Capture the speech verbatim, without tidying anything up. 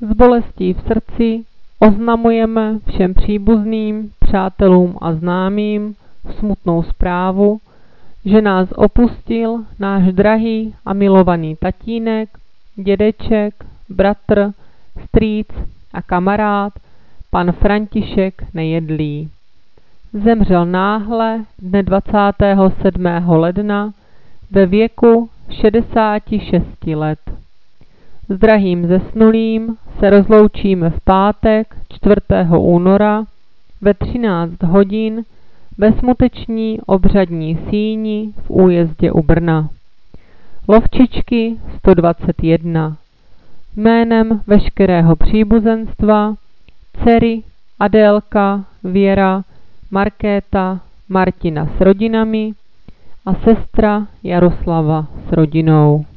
S bolestí v srdci oznamujeme všem příbuzným, přátelům a známým smutnou zprávu, že nás opustil náš drahý a milovaný tatínek, dědeček, bratr, strýc a kamarád, pan František Nejedlý. Zemřel náhle dne dvacátého sedmého ledna ve věku šedesáti šesti let. S drahým zesnulým se rozloučíme v pátek čtvrtého února ve třináct hodin ve smuteční obřadní síni v Újezdě u Brna. Lovčičky sto dvacet jedna. Jménem veškerého příbuzenstva dcery Adélka, Věra, Markéta, Martina s rodinami a sestra Jaroslava s rodinou.